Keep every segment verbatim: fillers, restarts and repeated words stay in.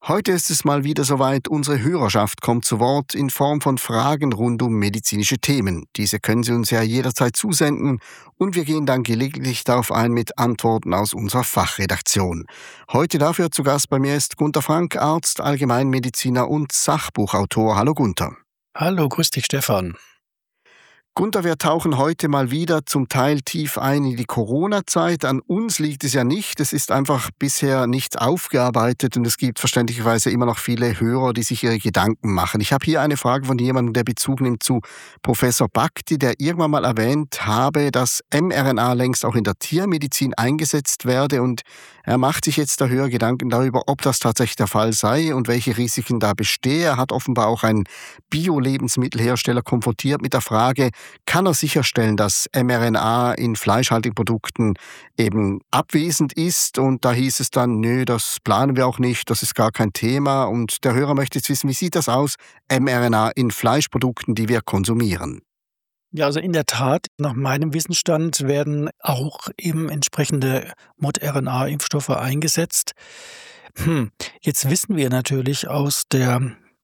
Heute ist es mal wieder soweit, unsere Hörerschaft kommt zu Wort in Form von Fragen rund um medizinische Themen. Diese können Sie uns ja jederzeit zusenden und wir gehen dann gelegentlich darauf ein mit Antworten aus unserer Fachredaktion. Heute dafür zu Gast bei mir ist Gunter Frank, Arzt, Allgemeinmediziner und Sachbuchautor. Hallo Gunter. Hallo, grüß dich Stefan. Gunter, wir tauchen heute mal wieder zum Teil tief ein in die Corona-Zeit. An uns liegt es ja nicht. Es ist einfach bisher nicht aufgearbeitet und es gibt verständlicherweise immer noch viele Hörer, die sich ihre Gedanken machen. Ich habe hier eine Frage von jemandem, der Bezug nimmt zu Professor Bhakdi, der irgendwann mal erwähnt habe, dass mRNA längst auch in der Tiermedizin eingesetzt werde und er macht sich jetzt der Hörer Gedanken darüber, ob das tatsächlich der Fall sei und welche Risiken da bestehen. Er hat offenbar auch einen Bio-Lebensmittelhersteller konfrontiert mit der Frage, kann er sicherstellen, dass mRNA in fleischhaltigen Produkten eben abwesend ist? Und da hieß es dann, nö, das planen wir auch nicht, das ist gar kein Thema. Und der Hörer möchte jetzt wissen, wie sieht das aus, mRNA in Fleischprodukten, die wir konsumieren? Ja, also in der Tat, nach meinem Wissensstand werden auch eben entsprechende Mod-RNA-Impfstoffe eingesetzt. Hm, jetzt wissen wir natürlich aus der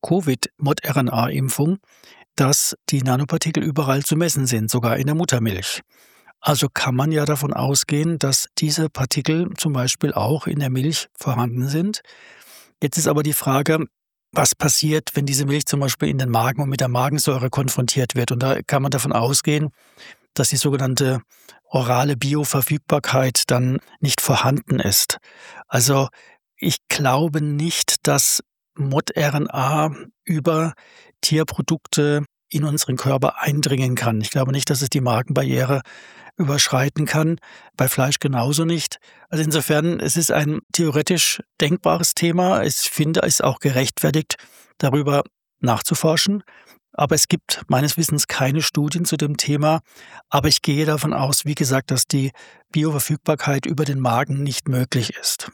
Covid-Mod-RNA-Impfung, dass die Nanopartikel überall zu messen sind, sogar in der Muttermilch. Also kann man ja davon ausgehen, dass diese Partikel zum Beispiel auch in der Milch vorhanden sind. Jetzt ist aber die Frage, was passiert, wenn diese Milch zum Beispiel in den Magen und mit der Magensäure konfrontiert wird. Und da kann man davon ausgehen, dass die sogenannte orale Bioverfügbarkeit dann nicht vorhanden ist. Also ich glaube nicht, dass Mod-RNA über Tierprodukte in unseren Körper eindringen kann. Ich glaube nicht, dass es die Magenbarriere überschreiten kann, bei Fleisch genauso nicht. Also insofern, es ist ein theoretisch denkbares Thema. Ich finde es auch gerechtfertigt, darüber nachzuforschen. Aber es gibt meines Wissens keine Studien zu dem Thema. Aber ich gehe davon aus, wie gesagt, dass die Bioverfügbarkeit über den Magen nicht möglich ist.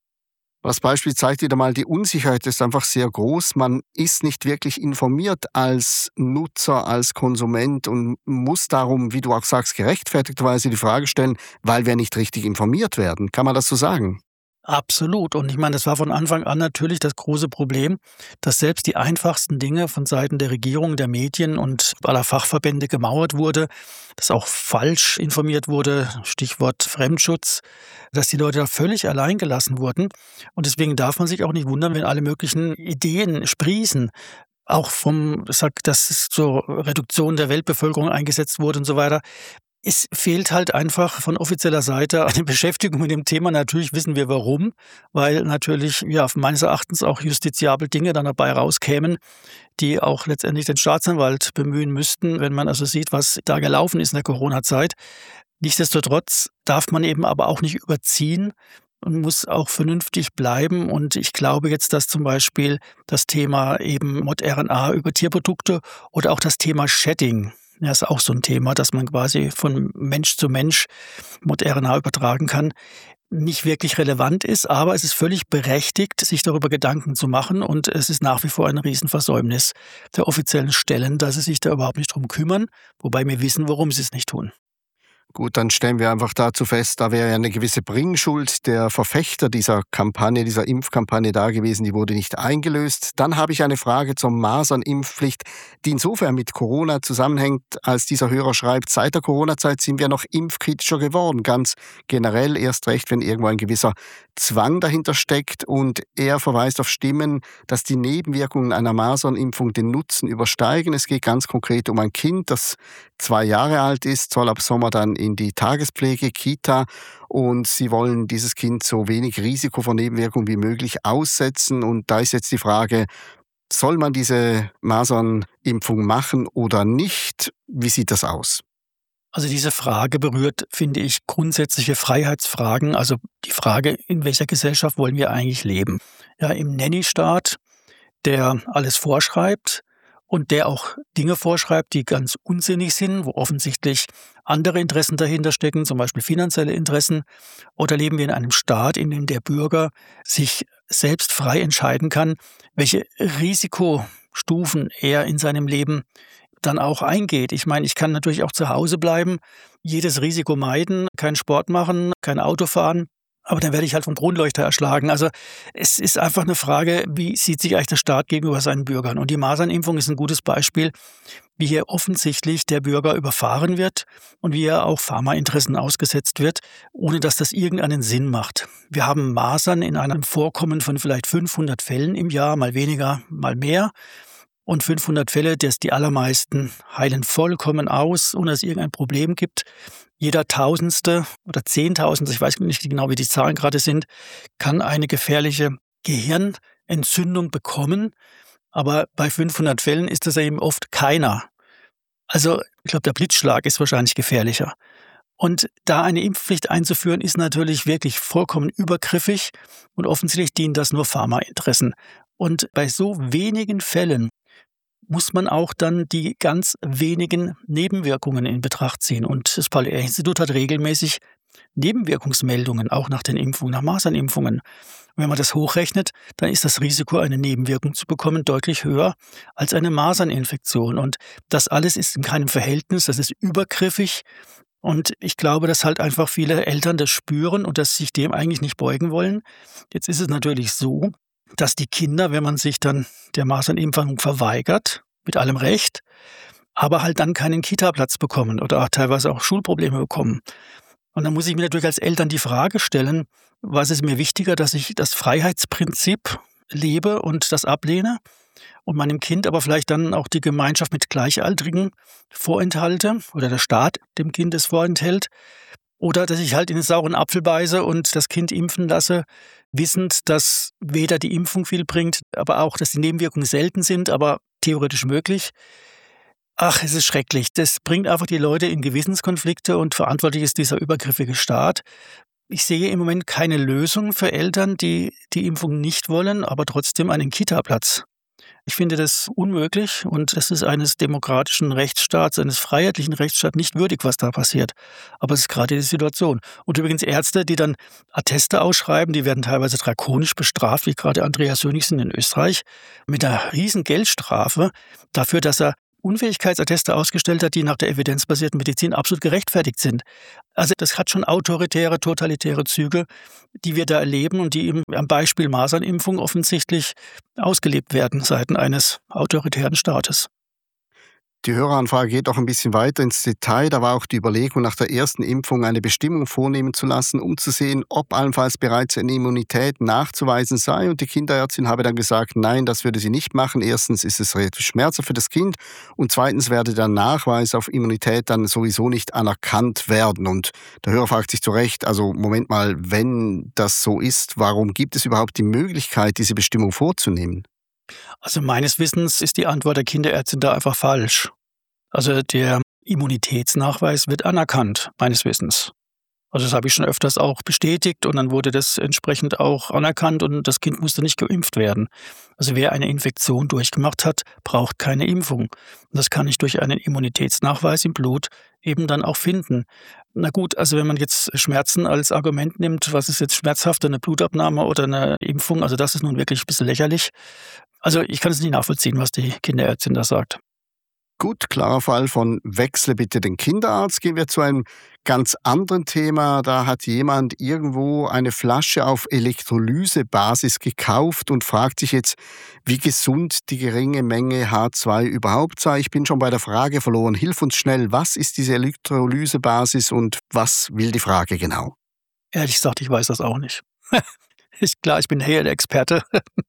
Das Beispiel zeigt wieder mal, die Unsicherheit ist einfach sehr groß. Man ist nicht wirklich informiert als Nutzer, als Konsument und muss darum, wie du auch sagst, gerechtfertigterweise die Frage stellen, weil wir nicht richtig informiert werden. Kann man das so sagen? Absolut. Und ich meine, das war von Anfang an natürlich das große Problem, dass selbst die einfachsten Dinge von Seiten der Regierung, der Medien und aller Fachverbände gemauert wurde, dass auch falsch informiert wurde, Stichwort Fremdschutz, dass die Leute da völlig allein gelassen wurden. Und deswegen darf man sich auch nicht wundern, wenn alle möglichen Ideen sprießen. Auch vom, sag, dass es zur Reduktion der Weltbevölkerung eingesetzt wurde und so weiter. Es fehlt halt einfach von offizieller Seite eine Beschäftigung mit dem Thema. Natürlich wissen wir warum, weil natürlich ja meines Erachtens auch justiziabel Dinge dann dabei rauskämen, die auch letztendlich den Staatsanwalt bemühen müssten, wenn man also sieht, was da gelaufen ist in der Corona-Zeit. Nichtsdestotrotz darf man eben aber auch nicht überziehen und muss auch vernünftig bleiben. Und ich glaube jetzt, dass zum Beispiel das Thema eben Mod-RNA über Tierprodukte oder auch das Thema Shedding, ja, ist auch so ein Thema, dass man quasi von Mensch zu Mensch Mod-RNA übertragen kann, nicht wirklich relevant ist, aber es ist völlig berechtigt, sich darüber Gedanken zu machen und es ist nach wie vor ein Riesenversäumnis der offiziellen Stellen, dass sie sich da überhaupt nicht drum kümmern, wobei wir wissen, warum sie es nicht tun. Gut, dann stellen wir einfach dazu fest, da wäre ja eine gewisse Bringschuld der Verfechter dieser Kampagne, dieser Impfkampagne da gewesen, die wurde nicht eingelöst. Dann habe ich eine Frage zur Masernimpfpflicht, die insofern mit Corona zusammenhängt, als dieser Hörer schreibt, seit der Corona-Zeit sind wir noch impfkritischer geworden, ganz generell erst recht, wenn irgendwo ein gewisser Zwang dahinter steckt und er verweist auf Stimmen, dass die Nebenwirkungen einer Masernimpfung den Nutzen übersteigen. Es geht ganz konkret um ein Kind, das zwei Jahre alt ist, soll ab Sommer dann in die Tagespflege, Kita und sie wollen dieses Kind so wenig Risiko von Nebenwirkungen wie möglich aussetzen. Und da ist jetzt die Frage, soll man diese Masernimpfung machen oder nicht? Wie sieht das aus? Also diese Frage berührt, finde ich, grundsätzliche Freiheitsfragen. Also die Frage, in welcher Gesellschaft wollen wir eigentlich leben? Ja, im Nanny-Staat, der alles vorschreibt und der auch Dinge vorschreibt, die ganz unsinnig sind, wo offensichtlich andere Interessen dahinter stecken, zum Beispiel finanzielle Interessen. Oder leben wir in einem Staat, in dem der Bürger sich selbst frei entscheiden kann, welche Risikostufen er in seinem Leben dann auch eingeht. Ich meine, ich kann natürlich auch zu Hause bleiben, jedes Risiko meiden, keinen Sport machen, kein Auto fahren. Aber dann werde ich halt vom Kronleuchter erschlagen. Also es ist einfach eine Frage, wie sieht sich eigentlich der Staat gegenüber seinen Bürgern? Und die Masernimpfung ist ein gutes Beispiel, wie hier offensichtlich der Bürger überfahren wird und wie er auch Pharmainteressen ausgesetzt wird, ohne dass das irgendeinen Sinn macht. Wir haben Masern in einem Vorkommen von vielleicht fünfhundert Fällen im Jahr, mal weniger, mal mehr. Und fünfhundert Fälle, das die allermeisten heilen vollkommen aus, ohne dass es irgendein Problem gibt. Jeder Tausendste oder Zehntausendste, ich weiß nicht genau, wie die Zahlen gerade sind, kann eine gefährliche Gehirnentzündung bekommen. Aber bei fünfhundert Fällen ist das eben oft keiner. Also ich glaube, der Blitzschlag ist wahrscheinlich gefährlicher. Und da eine Impfpflicht einzuführen, ist natürlich wirklich vollkommen übergriffig und offensichtlich dient das nur Pharmainteressen. Und bei so wenigen Fällen muss man auch dann die ganz wenigen Nebenwirkungen in Betracht ziehen. Und das Paul-Ehrlich-Institut hat regelmäßig Nebenwirkungsmeldungen, auch nach den Impfungen, nach Masernimpfungen. Und wenn man das hochrechnet, dann ist das Risiko, eine Nebenwirkung zu bekommen, deutlich höher als eine Maserninfektion. Und das alles ist in keinem Verhältnis, das ist übergriffig. Und ich glaube, dass halt einfach viele Eltern das spüren und dass sich dem eigentlich nicht beugen wollen. Jetzt ist es natürlich so, dass die Kinder, wenn man sich dann der Masernimpfung verweigert, mit allem Recht, aber halt dann keinen Kita-Platz bekommen oder auch teilweise auch Schulprobleme bekommen. Und dann muss ich mir natürlich als Eltern die Frage stellen, was ist mir wichtiger, dass ich das Freiheitsprinzip lebe und das ablehne und meinem Kind aber vielleicht dann auch die Gemeinschaft mit Gleichaltrigen vorenthalte oder der Staat dem Kind es vorenthält, oder dass ich halt in den sauren Apfel beiße und das Kind impfen lasse, wissend, dass weder die Impfung viel bringt, aber auch, dass die Nebenwirkungen selten sind, aber theoretisch möglich. Ach, es ist schrecklich. Das bringt einfach die Leute in Gewissenskonflikte und verantwortlich ist dieser übergriffige Staat. Ich sehe im Moment keine Lösung für Eltern, die die Impfung nicht wollen, aber trotzdem einen Kita-Platz. Ich finde das unmöglich und das ist eines demokratischen Rechtsstaats, eines freiheitlichen Rechtsstaats nicht würdig, was da passiert. Aber es ist gerade die Situation. Und übrigens Ärzte, die dann Atteste ausschreiben, die werden teilweise drakonisch bestraft, wie gerade Andreas Sönnigsen in Österreich, mit einer riesen Geldstrafe dafür, dass er Unfähigkeitsatteste ausgestellt hat, die nach der evidenzbasierten Medizin absolut gerechtfertigt sind. Also das hat schon autoritäre, totalitäre Züge, die wir da erleben und die eben am Beispiel Masernimpfung offensichtlich ausgelebt werden seitens eines autoritären Staates. Die Höreranfrage geht auch ein bisschen weiter ins Detail. Da war auch die Überlegung, nach der ersten Impfung eine Bestimmung vornehmen zu lassen, um zu sehen, ob allenfalls bereits eine Immunität nachzuweisen sei. Und die Kinderärztin habe dann gesagt, nein, das würde sie nicht machen. Erstens ist es relativ schmerzhaft für das Kind und zweitens werde der Nachweis auf Immunität dann sowieso nicht anerkannt werden. Und der Hörer fragt sich zu Recht, also Moment mal, wenn das so ist, warum gibt es überhaupt die Möglichkeit, diese Bestimmung vorzunehmen? Also meines Wissens ist die Antwort der Kinderärztin da einfach falsch. Also der Immunitätsnachweis wird anerkannt, meines Wissens. Also das habe ich schon öfters auch bestätigt und dann wurde das entsprechend auch anerkannt und das Kind musste nicht geimpft werden. Also wer eine Infektion durchgemacht hat, braucht keine Impfung. Und das kann ich durch einen Immunitätsnachweis im Blut eben dann auch finden. Na gut, also wenn man jetzt Schmerzen als Argument nimmt, was ist jetzt schmerzhafter, eine Blutabnahme oder eine Impfung, also das ist nun wirklich ein bisschen lächerlich. Also ich kann es nicht nachvollziehen, was die Kinderärztin da sagt. Gut, klarer Fall von wechsle bitte den Kinderarzt. Gehen wir zu einem ganz anderen Thema. Da hat jemand irgendwo eine Flasche auf Elektrolysebasis gekauft und fragt sich jetzt, wie gesund die geringe Menge H zwei überhaupt sei. Ich bin schon bei der Frage verloren. Hilf uns schnell, was ist diese Elektrolysebasis und was will die Frage genau? Ehrlich gesagt, ich weiß das auch nicht. Ist klar, ich bin hier der Experte.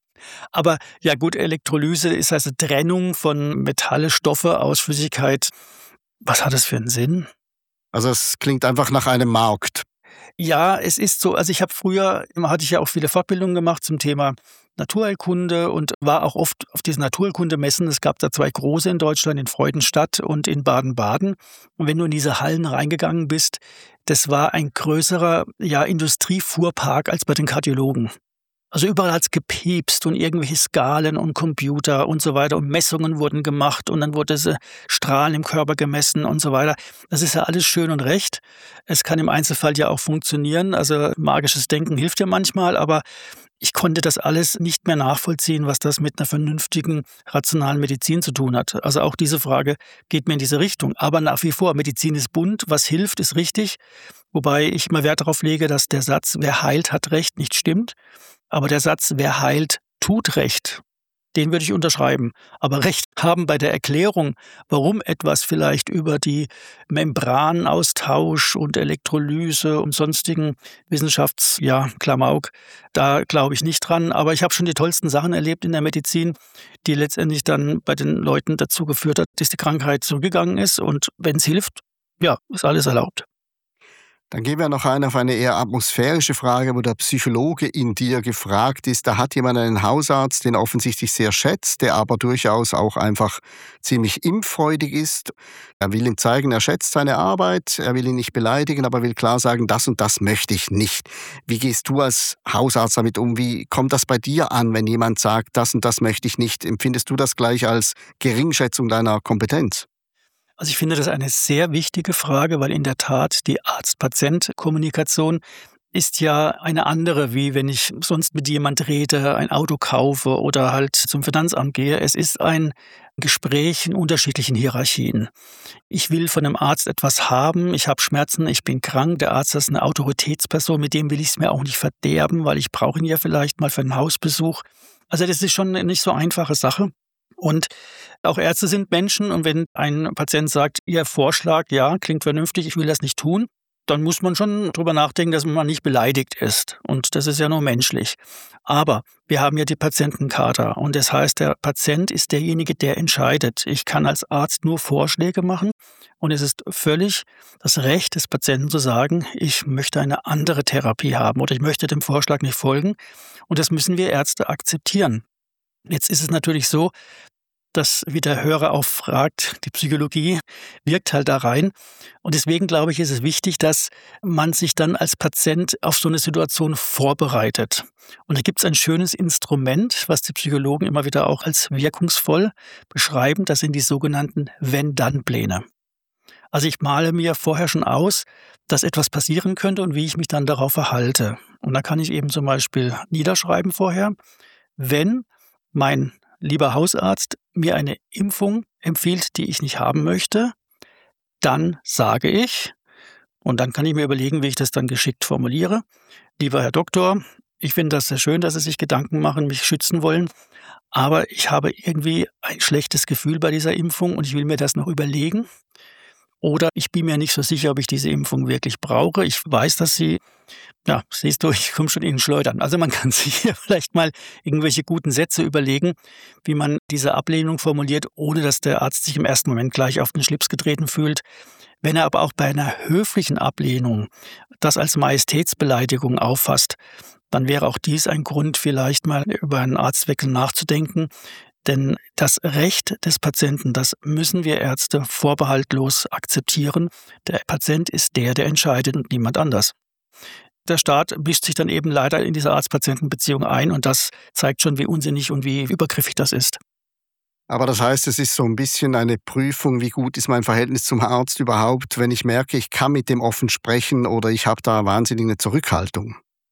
Aber ja gut, Elektrolyse ist also Trennung von Metalle, Stoffe aus Flüssigkeit. Was hat das für einen Sinn? Also es klingt einfach nach einem Markt. Ja, es ist so. Also ich habe früher, immer hatte ich ja auch viele Fortbildungen gemacht zum Thema Naturheilkunde und war auch oft auf diesen Naturheilkundemessen. Es gab da zwei große in Deutschland, in Freudenstadt und in Baden-Baden. Und wenn du in diese Hallen reingegangen bist, das war ein größerer ja, Industriefuhrpark als bei den Kardiologen. Also überall hat's gepiepst und irgendwelche Skalen und Computer und so weiter und Messungen wurden gemacht und dann wurde diese Strahlen im Körper gemessen und so weiter. Das ist ja alles schön und recht. Es kann im Einzelfall ja auch funktionieren. Also magisches Denken hilft ja manchmal, aber ich konnte das alles nicht mehr nachvollziehen, was das mit einer vernünftigen, rationalen Medizin zu tun hat. Also auch diese Frage geht mir in diese Richtung. Aber nach wie vor, Medizin ist bunt, was hilft, ist richtig. Wobei ich immer Wert darauf lege, dass der Satz „Wer heilt, hat Recht" nicht stimmt, aber der Satz „Wer heilt, tut Recht", den würde ich unterschreiben. Aber Recht haben bei der Erklärung, warum etwas vielleicht über die Membranaustausch und Elektrolyse und sonstigen Wissenschafts ja, Klamauk, da glaube ich nicht dran. Aber ich habe schon die tollsten Sachen erlebt in der Medizin, die letztendlich dann bei den Leuten dazu geführt hat, dass die Krankheit zurückgegangen ist. Und wenn es hilft, ja, ist alles erlaubt. Dann gehen wir noch ein auf eine eher atmosphärische Frage, wo der Psychologe in dir gefragt ist. Da hat jemand einen Hausarzt, den er offensichtlich sehr schätzt, der aber durchaus auch einfach ziemlich impffreudig ist. Er will ihm zeigen, er schätzt seine Arbeit, er will ihn nicht beleidigen, aber will klar sagen, das und das möchte ich nicht. Wie gehst du als Hausarzt damit um? Wie kommt das bei dir an, wenn jemand sagt, das und das möchte ich nicht? Empfindest du das gleich als Geringschätzung deiner Kompetenz? Also ich finde das eine sehr wichtige Frage, weil in der Tat die Arzt-Patient-Kommunikation ist ja eine andere, wie wenn ich sonst mit jemand rede, ein Auto kaufe oder halt zum Finanzamt gehe. Es ist ein Gespräch in unterschiedlichen Hierarchien. Ich will von einem Arzt etwas haben, ich habe Schmerzen, ich bin krank, der Arzt ist eine Autoritätsperson, mit dem will ich es mir auch nicht verderben, weil ich brauche ihn ja vielleicht mal für einen Hausbesuch. Also das ist schon eine nicht so einfache Sache. Und auch Ärzte sind Menschen und wenn ein Patient sagt, Ihr Vorschlag, ja, klingt vernünftig, ich will das nicht tun, dann muss man schon drüber nachdenken, dass man nicht beleidigt ist. Und das ist ja nur menschlich. Aber wir haben ja die Patientencharta und das heißt, der Patient ist derjenige, der entscheidet. Ich kann als Arzt nur Vorschläge machen und es ist völlig das Recht des Patienten zu sagen, ich möchte eine andere Therapie haben oder ich möchte dem Vorschlag nicht folgen. Und das müssen wir Ärzte akzeptieren. Jetzt ist es natürlich so, dass, wie der Hörer auch fragt, die Psychologie wirkt halt da rein. Und deswegen glaube ich, ist es wichtig, dass man sich dann als Patient auf so eine Situation vorbereitet. Und da gibt es ein schönes Instrument, was die Psychologen immer wieder auch als wirkungsvoll beschreiben. Das sind die sogenannten Wenn-Dann-Pläne. Also ich male mir vorher schon aus, dass etwas passieren könnte und wie ich mich dann darauf verhalte. Und da kann ich eben zum Beispiel niederschreiben vorher, wenn mein lieber Hausarzt mir eine Impfung empfiehlt, die ich nicht haben möchte, dann sage ich, und dann kann ich mir überlegen, wie ich das dann geschickt formuliere, lieber Herr Doktor, ich finde das sehr schön, dass Sie sich Gedanken machen, mich schützen wollen, aber ich habe irgendwie ein schlechtes Gefühl bei dieser Impfung und ich will mir das noch überlegen. Oder ich bin mir nicht so sicher, ob ich diese Impfung wirklich brauche. Ich weiß, dass sie, ja, siehst du, ich komme schon in den Schleudern. Also man kann sich hier vielleicht mal irgendwelche guten Sätze überlegen, wie man diese Ablehnung formuliert, ohne dass der Arzt sich im ersten Moment gleich auf den Schlips getreten fühlt. Wenn er aber auch bei einer höflichen Ablehnung das als Majestätsbeleidigung auffasst, dann wäre auch dies ein Grund, vielleicht mal über einen Arztwechsel nachzudenken. Denn das Recht des Patienten, das müssen wir Ärzte vorbehaltlos akzeptieren. Der Patient ist der, der entscheidet und niemand anders. Der Staat mischt sich dann eben leider in diese Arzt-Patienten-Beziehung ein und das zeigt schon, wie unsinnig und wie übergriffig das ist. Aber das heißt, es ist so ein bisschen eine Prüfung, wie gut ist mein Verhältnis zum Arzt überhaupt, wenn ich merke, ich kann mit dem offen sprechen oder ich habe da wahnsinnig eine Zurückhaltung.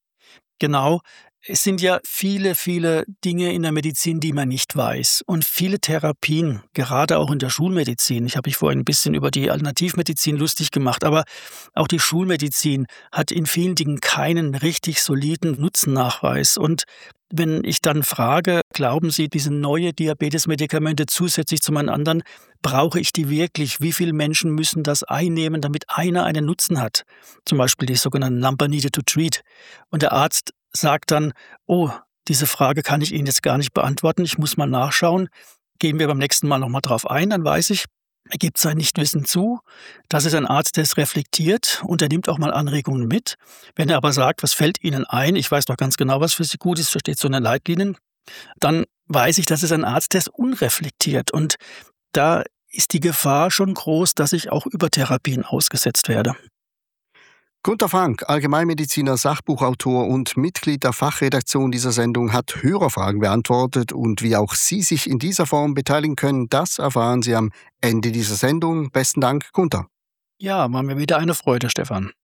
Genau. Es sind ja viele, viele Dinge in der Medizin, die man nicht weiß. Und viele Therapien, gerade auch in der Schulmedizin, ich habe mich vorhin ein bisschen über die Alternativmedizin lustig gemacht, aber auch die Schulmedizin hat in vielen Dingen keinen richtig soliden Nutzennachweis. Und wenn ich dann frage, glauben Sie, diese neue Diabetesmedikamente zusätzlich zu meinen anderen, brauche ich die wirklich? Wie viele Menschen müssen das einnehmen, damit einer einen Nutzen hat? Zum Beispiel die sogenannten Number Needed to Treat. Und der Arzt sagt dann, oh, diese Frage kann ich Ihnen jetzt gar nicht beantworten, ich muss mal nachschauen. Gehen wir beim nächsten Mal nochmal drauf ein, dann weiß ich, er gibt sein Nichtwissen zu. Das ist ein Arzt, der es reflektiert und er nimmt auch mal Anregungen mit. Wenn er aber sagt, was fällt Ihnen ein, ich weiß doch ganz genau, was für Sie gut ist, da steht so in den Leitlinien, dann weiß ich, das ist ein Arzt, der ist unreflektiert. Und da ist die Gefahr schon groß, dass ich auch Übertherapien ausgesetzt werde. Gunter Frank, Allgemeinmediziner, Sachbuchautor und Mitglied der Fachredaktion dieser Sendung, hat Hörerfragen beantwortet und wie auch Sie sich in dieser Form beteiligen können, das erfahren Sie am Ende dieser Sendung. Besten Dank, Gunter. Ja, war mir wieder eine Freude, Stefan.